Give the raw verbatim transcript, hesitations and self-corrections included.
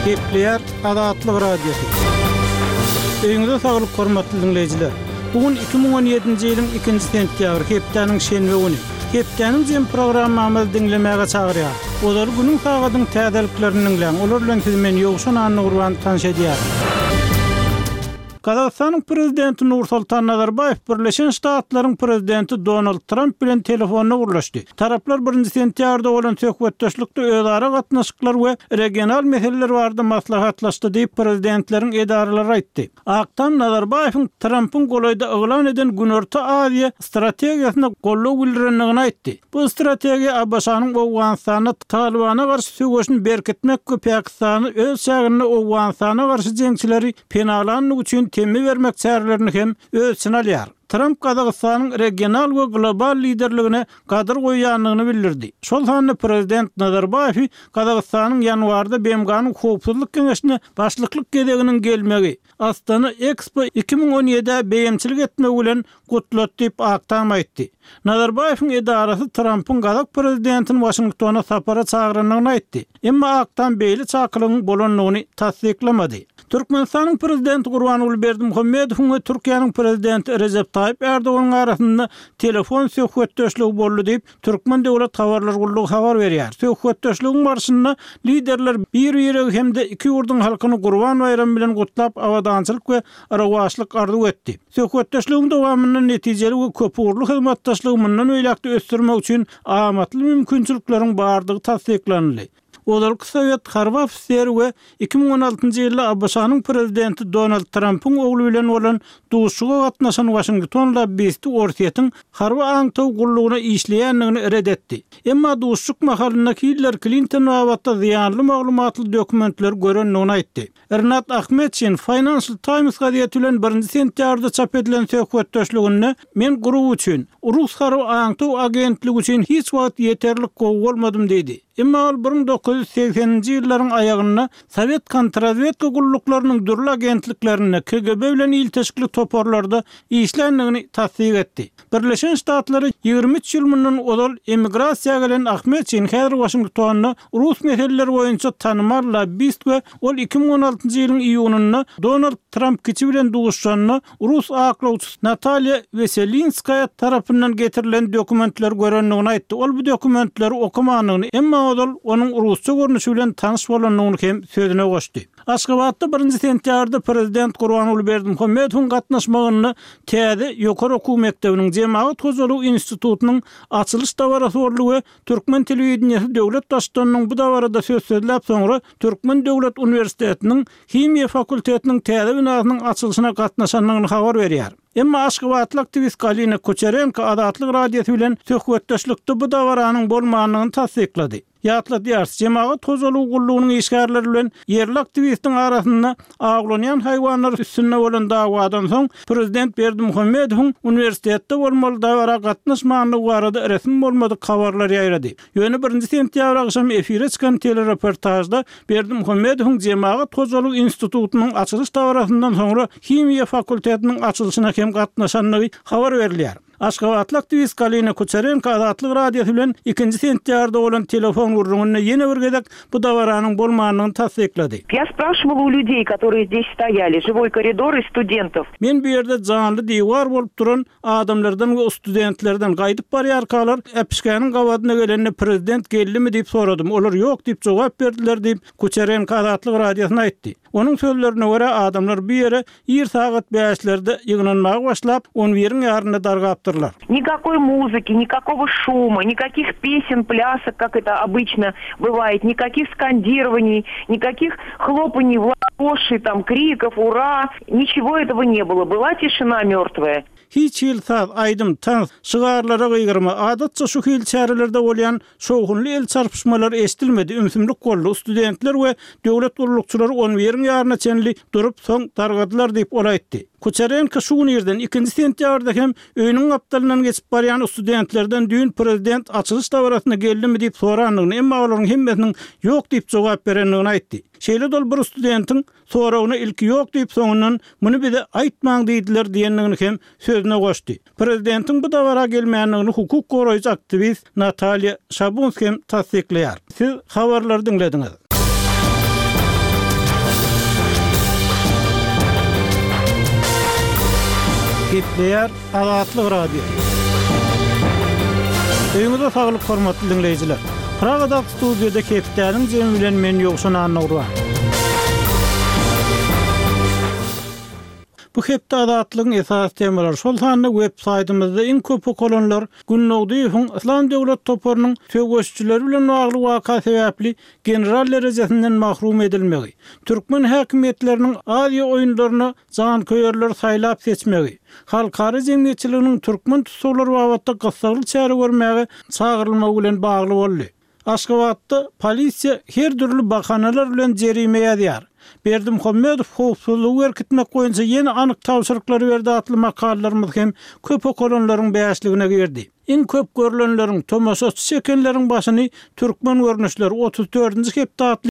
Gepleyer Adatlyk radiosu. Öňüňizde saglyk hormatly dinleýijiler. Bugün iki bin on ýedinji ýylyň ikinji sentýabr hepdeniň şenbe güni. Hepdeniň jem programmamy dinlemäge çagyrýar. Olar günüň sagatyň täzeliklerini dinleýän, olar bilen siz men ýogşan anny gurban tanış edýär. Kazakstanyň prezidenti Nursultan Nazarbayew Birleşen Ştatlaryň prezidenti Donald Trump bilen telefonna gurlaşdy. Taraplar birinji sentýabrda bolan söhbetdeşlikde özara gatnaşyklar we regional meseleler barada maslahatlaşdy diýip prezidentleriň edaralary aýtdy. Aktan Nazarbayewiň Trumpyň golayda eglan eden Günorta Aziýa strategiýasyna golluk bildirendigini aýtdy. Bu strategiýa Abbasanyň Awganistana Talibana garşy söwüşini berkitmek we Pakistany öz şäherine Awganistana garşy jeňçileri penalanyň üçin temi vermek çärelerini hem ölçün alýar. Trump Kazakstanyň regional we global liderligine gadyr goýanlygyny bildirdi. Şol hany prezident Nazarbayew Kazakstanyň ýanwarda B M G'nyň howpsuzlyk keňeşine başlyklyk gedeginiň gelmegi, Astana Expo iki bin on ýedide beýimçilik etmek bilen gutlatdy diýip aktam aýtdy. Nazarbayewiň edarasy Trumpyň Kazak prezidentini Washingtona sapara çagyranyny aýtdy. Emma aktam beýle çakylygyň bolanlygyny tasdiklamady. Türkmenistanyň prezidenti Gurbanuly Berdimuhammedow we Türkiýanyň prezidenti Recep Tayyip Erdoğan arasında telefon söhbetdeşligi boldy diýip Türkmen Döwlet Habarlar Gullugy habar berýär. Söhbetdeşligiň barşynda liderler bir-biri hemde iki ýurduň halkyny Gurban bayramy bilen gutlap awadançylyk we arawaçlyk arzu etdi. Söhbetdeşligiň dowamyny netijeli we köp uğurly hyzmatdaşlygy mundan öýlekde ösdürmek üçin amatly mümkinçilikleriň bardygy tasdiklandy. Olar Sowet harba ofiseri we iki bin on altynjy ýylda Abbasanyň prezidenti Donald Trumpyň ogly bilen bolan duşuga gatnaşan Washingtonda besti ortiýatyň harba aňtaw gullugyna işleýänligini redetdi. Emma duşuk mahalyndaky Hillary Clinton wagtda ziýanly maglumatly dokumentler görenligini aýtdy. Ernat Ahmetçin Financial Times gazetesi bilen birinji sentýabrda çap edilen söhbetdeşliginde men gurup üçin Rus harba aňtaw agentligi üçin hiç wagt ýeterlik gowy bolmadym dedi. Emma ol bir dokuz yüz sekseninji ýyllaryň aýagyna Sowet kontrrazvedka gulluklarynyň dürli agentliklerine K G B bilen ilteşikli toporlarda işlendigini tasdik etdi. Birleşen Ştatlary ýygrimi üç ýyl mundan odal emigrasiýa gelen Ahmetçin häzir Washingtonna Rus meseleleri boýunça tanymal lobbist we ol iki bin on altynjy ýylyň iýununda Donald Trump kiçi bilen duguşanyny Rus aklawçysy Natalya Veselinskaya tarapyndan getirilen dokumentler görenligini aýtdy. Ol bu dokumentleri okumanyny emma odal onuň Rusça görnüşi bilen tanyş bolanlygyny hem sözüne goşdy. Aşgabatda birinji sentýabrda prezident Gurbanuly Berdimuhammedow gatnaşmagyny täze ýokary okuw mektebiniň Jemaat Hojalygy institutunyň açylyş dawarasy boldy we Türkmen telewizionyasy döwlet daşdanynyň bu dawarada söz söýläp soňra Türkmen Döwlet Uniwersitetiniň Himiýa fakultetiniň täze binasynyň açylyşyna gatnaşanlygyny habar berýär. Emma Aşgabatly aktivist Galina Kucherenko Adatlyk radiosu bilen söhbetdeşlikde bu dawaranyň bolmanyny tasdiklady. Ýatladýar, Jemaat Hojalygy gullugynyň işgärleri bilen yerli aktivistiň arasynda aglanýan haýwanlar üstüne bolan dawadan soň prezident Berdimuhammedow uniwersitetde bolmaly dawara gatnaşmanlygy barada resmi bolmady habarlar ýaýrady. Ýöne birinji sentýabr akşam efire çykan telereportajda Berdimuhammedow Jemaat Hojalygy institutunyň açylyş dawarasyndan soňra Himiýa fakultetiniň açylyşyna hem gatnaşanlygy habar berilýär. Aşgabatly aktivist Galina Kucherenko Adatlyk radiosu bilen ikinji sentýabrda bolan telefon gurrungyna ýene bir gezek bu dawaranyň bolmanyny tasdiklady. Я спрашивала у людей, которые здесь стояли, живой коридор и студентов. Men bu ýerde janly diýwar bolup duran adamlardan we studentlerden gaýdyp barýarkalar epişkäniň gawadyna gelende prezident geldimi diýip soradym. Olar ýok diýip jogap berdiler diýip Kucherenko Adatlyk radiosyna aýtdy. Onuň sözlerine görä adamlar bir ýere ýer sagat beşlerde ýygnanmagy başlap on biriň ýaryna dargapdy. Никакой музыки, никакого шума, никаких песен, плясок, как это обычно бывает, никаких скандирований, никаких хлопаний в ладоши, там, криков, ура. Ничего этого не было. Была тишина мертвая. Hiç ýylsaz, aýdym, tans, şygarlara gyýgyrma, adatça şu hil çärelerde bolýan şowgunly el çarpışmalar eşdilmedi. Ümsümlik boldy. Studentler we döwlet gullukçylary on biriň ýaryna çenli durup soň targadylar diýip olaýtdy. Kucherenko şu ýerden ikinji sentýabrda hem öýüniň apdalyndan geçip barýan studentlerden düýün prezident açylyş dawarasyna geldimi diýip soranlygyny, emma olaryň hemmesiniň ýok diýip jogap berenligini aýtdy. Şeýle dol bir studentiň soragyna ilki ýok diýip soňundan muny bize aýtmaň diýdiler diýenligini hem sözüne goşdy. Prezidentiň bu dawara gelmänligini hukuk goraýjy aktivist Natalya Shabunsk hem tasdikleýär. Siz habarlary dinlediňiz. gepleýär Azatlyk radio. Öýüňizde saglyk hormatly dinleýijiler. Pragada studiýada Kepitaniň jemi bilen men ýoksun anawra. Bu hepde Azatlygyň esas temalary şol sanly web saytymyzda iň köp okulanylar günnägdi Islam döwlet toparynyň söwüşçileri bilen bagly waka sebäpli general derejesinden mahrum edilmegi, türkmen häkimetleriniň Aziýa oýunlaryna jan köýerler saýlap seçmegi, halkary jemgyýetçiliginiň türkmen tutulary babatda gysgaly çäre görmegi çağırylmagy bilen bagly boldy. Aşgabatda polisiýa her türlü bahanalar bilen jerime ýazýar. Berdim Muhammedow howpsuzlygy berkitmek goýunça ýene anyk tawsyrlyklary berdi atly makallalarymyz hem köp okulanylaryň bäşligine girdi. Iň köp görülenleriň tomaşaçy çekenleriň başyny türkmen görnüşleri otuz dördünji hepde